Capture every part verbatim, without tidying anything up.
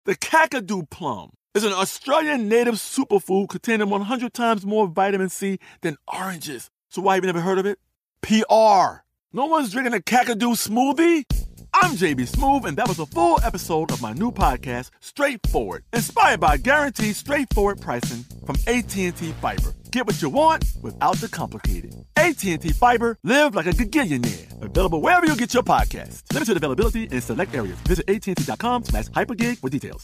The Kakadu plum is an Australian native superfood containing one hundred times more vitamin C than oranges. So why have you never heard of it? P R. No one's drinking a Kakadu smoothie? I'm J B Smoove, and that was a full episode of my new podcast, Straightforward, inspired by guaranteed straightforward pricing from A T and T Fiber. Get what you want without the complicated. A T and T Fiber, live like a gigillionaire. Available wherever you get your podcasts. Limited availability in select areas. Visit AT&T.com slash hypergig for details.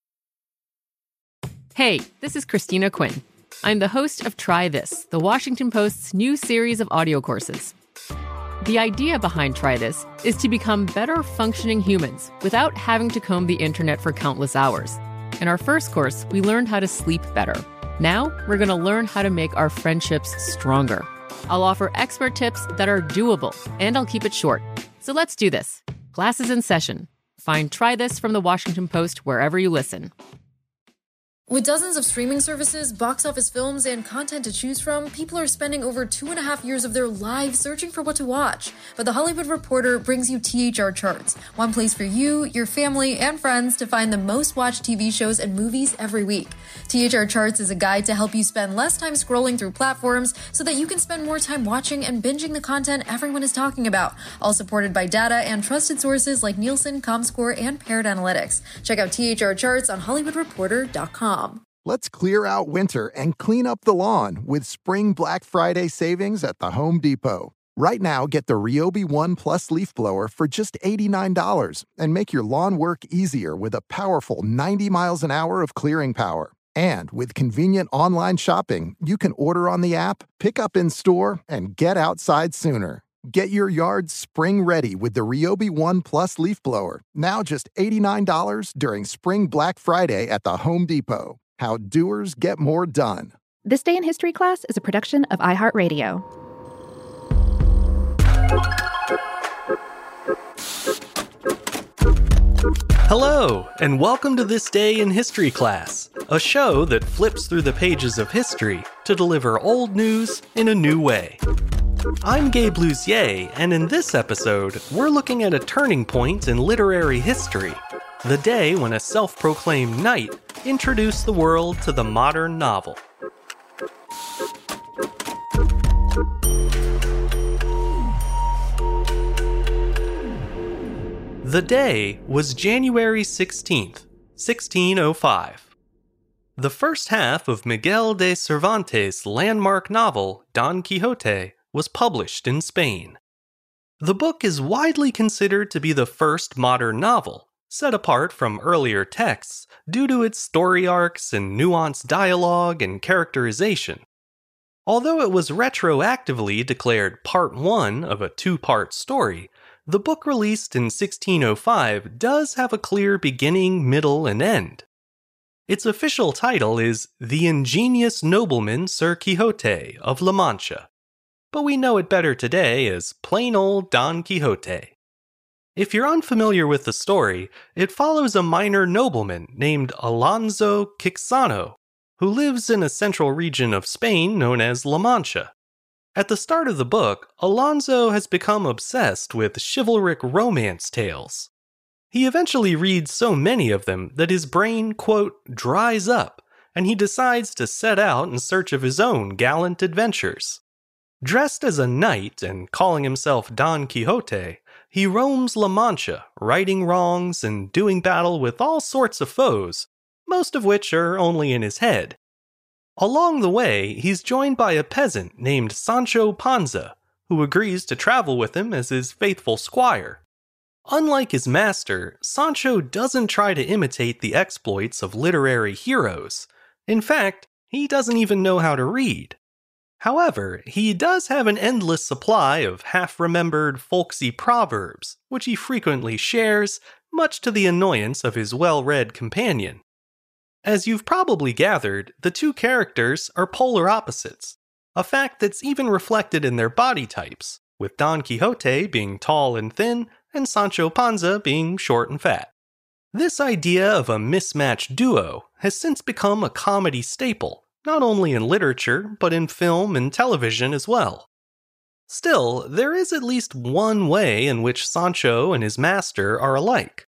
Hey, this is Christina Quinn. I'm the host of Try This, the Washington Post's new series of audio courses. The idea behind Try This is to become better functioning humans without having to comb the internet for countless hours. In our first course, we learned how to sleep better. Now, we're going to learn how to make our friendships stronger. I'll offer expert tips that are doable, and I'll keep it short. So let's do this. Class is in session. Find Try This from the Washington Post wherever you listen. With dozens of streaming services, box office films, and content to choose from, people are spending over two and a half years of their lives searching for what to watch. But The Hollywood Reporter brings you T H R Charts, one place for you, your family, and friends to find the most watched T V shows and movies every week. T H R Charts is a guide to help you spend less time scrolling through platforms so that you can spend more time watching and binging the content everyone is talking about, all supported by data and trusted sources like Nielsen, Comscore, and Paired Analytics. Check out T H R Charts on Hollywood Reporter dot com. Let's clear out winter and clean up the lawn with Spring Black Friday savings at the Home Depot. Right now, get the Ryobi One Plus leaf blower for just eighty-nine dollars and make your lawn work easier with a powerful ninety miles an hour of clearing power. And with convenient online shopping, you can order on the app, pick up in store, and get outside sooner. Get your yard spring ready with the Ryobi One Plus leaf blower, now just eighty-nine dollars during Spring Black Friday at the Home Depot. How doers get more done. This Day in History class is a production of iHeartRadio. Hello, and welcome to This Day in History class, a show that flips through the pages of history to deliver old news in a new way. I'm Gabe Luzier, and in this episode, we're looking at a turning point in literary history, the day when a self-proclaimed knight introduced the world to the modern novel. The day was January sixteenth, sixteen oh five. The first half of Miguel de Cervantes' landmark novel, Don Quixote, was published in Spain. The book is widely considered to be the first modern novel, set apart from earlier texts due to its story arcs and nuanced dialogue and characterization. Although it was retroactively declared part one of a two-part story, the book released in sixteen oh five does have a clear beginning, middle, and end. Its official title is The Ingenious Nobleman Sir Quixote of La Mancha, but we know it better today as plain old Don Quixote. If you're unfamiliar with the story, it follows a minor nobleman named Alonso Quixano, who lives in a central region of Spain known as La Mancha. At the start of the book, Alonso has become obsessed with chivalric romance tales. He eventually reads so many of them that his brain, quote, dries up, and he decides to set out in search of his own gallant adventures. Dressed as a knight and calling himself Don Quixote, he roams La Mancha, righting wrongs and doing battle with all sorts of foes, most of which are only in his head. Along the way, he's joined by a peasant named Sancho Panza, who agrees to travel with him as his faithful squire. Unlike his master, Sancho doesn't try to imitate the exploits of literary heroes. In fact, he doesn't even know how to read. However, he does have an endless supply of half-remembered folksy proverbs, which he frequently shares, much to the annoyance of his well-read companion. As you've probably gathered, the two characters are polar opposites, a fact that's even reflected in their body types, with Don Quixote being tall and thin, and Sancho Panza being short and fat. This idea of a mismatched duo has since become a comedy staple, not only in literature, but in film and television as well. Still, there is at least one way in which Sancho and his master are alike.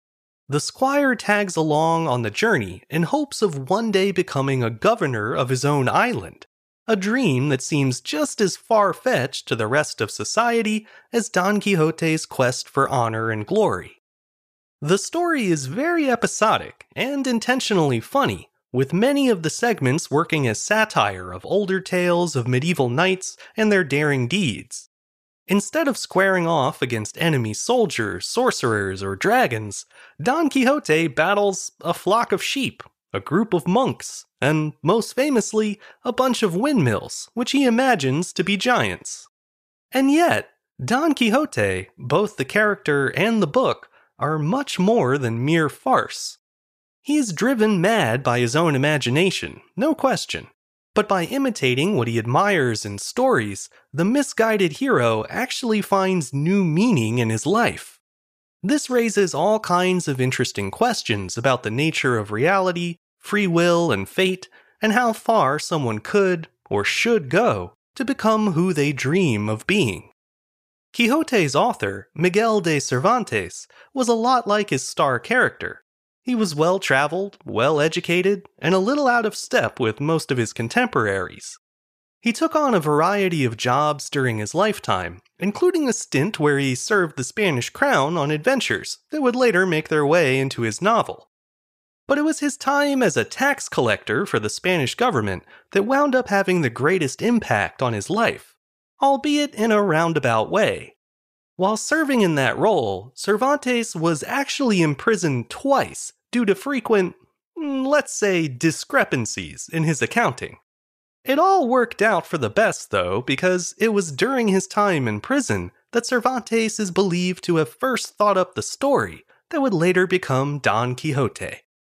The squire tags along on the journey in hopes of one day becoming a governor of his own island, a dream that seems just as far-fetched to the rest of society as Don Quixote's quest for honor and glory. The story is very episodic and intentionally funny, with many of the segments working as satire of older tales of medieval knights and their daring deeds. Instead of squaring off against enemy soldiers, sorcerers, or dragons, Don Quixote battles a flock of sheep, a group of monks, and, most famously, a bunch of windmills, which he imagines to be giants. And yet, Don Quixote, both the character and the book, are much more than mere farce. He is driven mad by his own imagination, no question. But by imitating what he admires in stories, the misguided hero actually finds new meaning in his life. This raises all kinds of interesting questions about the nature of reality, free will, and fate, and how far someone could, or should go, to become who they dream of being. Quixote's author, Miguel de Cervantes, was a lot like his star character. He was well-traveled, well-educated, and a little out of step with most of his contemporaries. He took on a variety of jobs during his lifetime, including a stint where he served the Spanish crown on adventures that would later make their way into his novel. But it was his time as a tax collector for the Spanish government that wound up having the greatest impact on his life, albeit in a roundabout way. While serving in that role, Cervantes was actually imprisoned twice due to frequent, let's say, discrepancies in his accounting. It all worked out for the best, though, because it was during his time in prison that Cervantes is believed to have first thought up the story that would later become Don Quixote.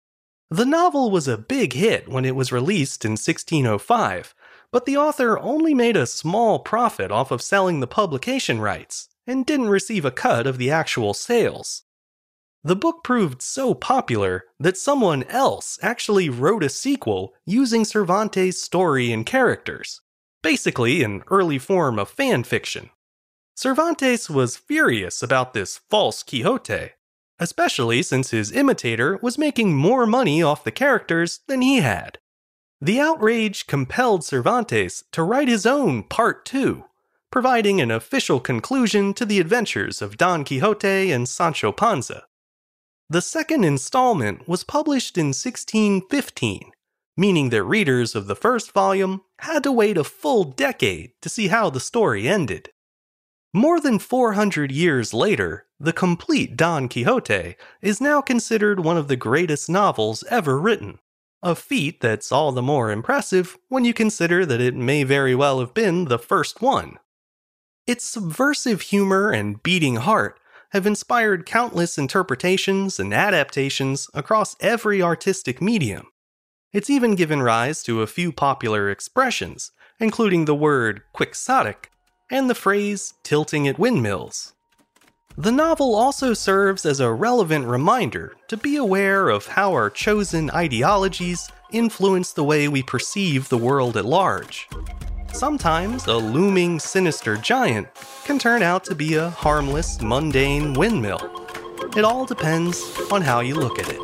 The novel was a big hit when it was released in sixteen oh five, but the author only made a small profit off of selling the publication rights, and didn't receive a cut of the actual sales. The book proved so popular that someone else actually wrote a sequel using Cervantes' story and characters, basically an early form of fan fiction. Cervantes was furious about this false Quixote, especially since his imitator was making more money off the characters than he had. The outrage compelled Cervantes to write his own Part two, providing an official conclusion to the adventures of Don Quixote and Sancho Panza. The second installment was published in sixteen fifteen, meaning that readers of the first volume had to wait a full decade to see how the story ended. More than four hundred years later, the complete Don Quixote is now considered one of the greatest novels ever written, a feat that's all the more impressive when you consider that it may very well have been the first one. Its subversive humor and beating heart have inspired countless interpretations and adaptations across every artistic medium. It's even given rise to a few popular expressions, including the word quixotic and the phrase tilting at windmills. The novel also serves as a relevant reminder to be aware of how our chosen ideologies influence the way we perceive the world at large. Sometimes a looming, sinister giant can turn out to be a harmless, mundane windmill. It all depends on how you look at it.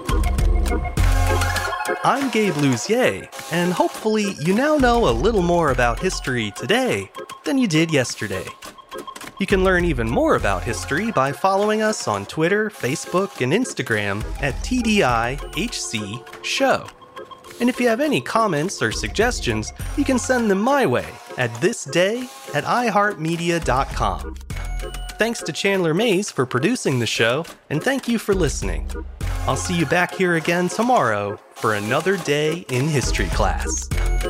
I'm Gabe Luzier, and hopefully you now know a little more about history today than you did yesterday. You can learn even more about history by following us on Twitter, Facebook, and Instagram at T D I H C Show. And if you have any comments or suggestions, you can send them my way at thisday at i heart media dot com. Thanks to Chandler Mays for producing the show, and thank you for listening. I'll see you back here again tomorrow for another day in history class.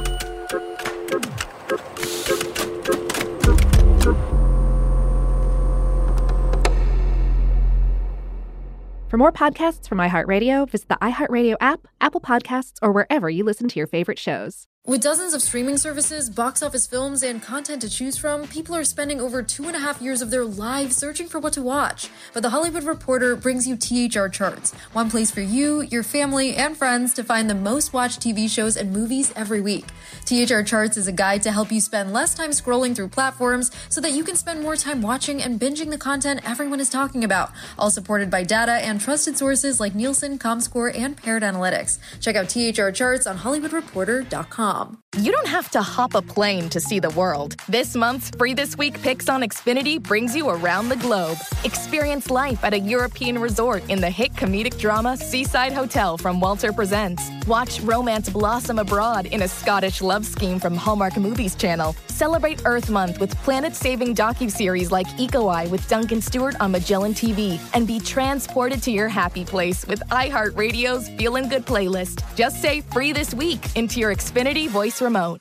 For more podcasts from iHeartRadio, visit the iHeartRadio app, Apple Podcasts, or wherever you listen to your favorite shows. With dozens of streaming services, box office films, and content to choose from, people are spending over two and a half years of their lives searching for what to watch. But The Hollywood Reporter brings you T H R Charts, one place for you, your family, and friends to find the most watched T V shows and movies every week. T H R Charts is a guide to help you spend less time scrolling through platforms so that you can spend more time watching and binging the content everyone is talking about, all supported by data and trusted sources like Nielsen, ComScore, and Paired Analytics. Check out T H R Charts on Hollywood Reporter dot com. You don't have to hop a plane to see the world. This month's Free This Week Picks on Xfinity brings you around the globe. Experience life at a European resort in the hit comedic drama Seaside Hotel from Walter Presents. Watch romance blossom abroad in a Scottish love scheme from Hallmark Movies Channel. Celebrate Earth Month with planet-saving docuseries like Eco Eye with Duncan Stewart on Magellan T V. And be transported to your happy place with iHeartRadio's Feelin' Good playlist. Just say Free This Week into your Xfinity voice remote.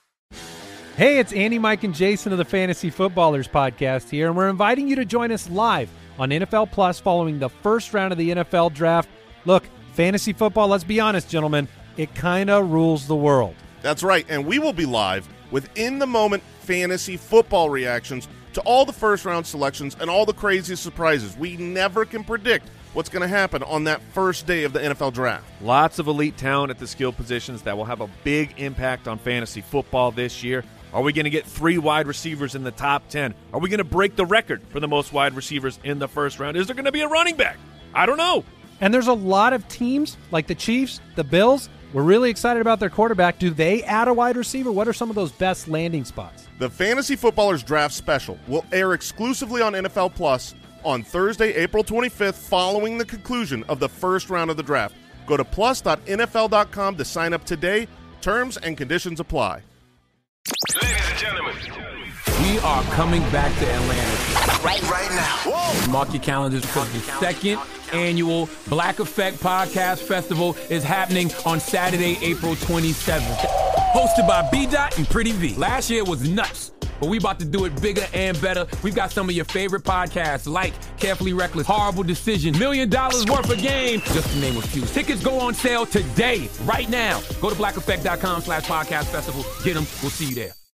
Hey, it's Andy, Mike, and Jason of the Fantasy Footballers podcast here, and we're inviting you to join us live on N F L Plus following the first round of the N F L Draft. Look, fantasy football, let's be honest, gentlemen, it kind of rules the world. That's right, and we will be live with in-the-moment fantasy football reactions to all the first-round selections and all the craziest surprises. We never can predict what's going to happen on that first day of the N F L Draft. Lots of elite talent at the skill positions that will have a big impact on fantasy football this year. Are we going to get three wide receivers in the top ten? Are we going to break the record for the most wide receivers in the first round? Is there going to be a running back? I don't know. And there's a lot of teams like the Chiefs, the Bills. We're really excited about their quarterback. Do they add a wide receiver? What are some of those best landing spots? The Fantasy Footballers Draft Special will air exclusively on N F L Plus on Thursday, April twenty-fifth, following the conclusion of the first round of the draft. Go to plus dot N F L dot com to sign up today. Terms and conditions apply. Ladies and gentlemen, we are coming back to Atlanta right, right now. Whoa. Mark your calendars because the second annual Black Effect Podcast Festival is happening on Saturday, April twenty-seventh. Hosted by B-Dot and Pretty V. Last year was nuts, but we about to do it bigger and better. We've got some of your favorite podcasts like Carefully Reckless, Horrible Decision, Million Dollars Worth of Game, just to name a few. Tickets go on sale today, right now. Go to black effect dot com slash podcast festival. Get them. We'll see you there.